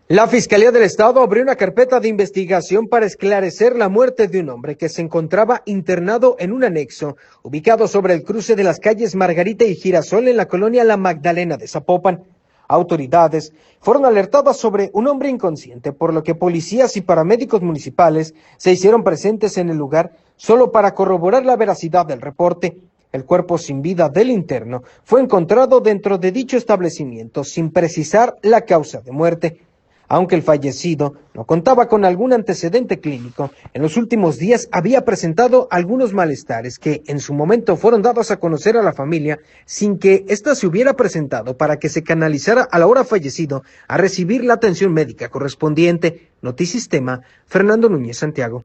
La Fiscalía del Estado abrió una carpeta de investigación para esclarecer la muerte de un hombre que se encontraba internado en un anexo ubicado sobre el cruce de las calles Margarita y Girasol en la colonia La Magdalena de Zapopan. Autoridades fueron alertadas sobre un hombre inconsciente, por lo que policías y paramédicos municipales se hicieron presentes en el lugar solo para corroborar la veracidad del reporte. El cuerpo sin vida del interno fue encontrado dentro de dicho establecimiento sin precisar la causa de muerte. Aunque el fallecido no contaba con algún antecedente clínico, en los últimos días había presentado algunos malestares que en su momento fueron dados a conocer a la familia sin que ésta se hubiera presentado para que se canalizara al ahora fallecido a recibir la atención médica correspondiente. Notisistema, Fernando Núñez Santiago.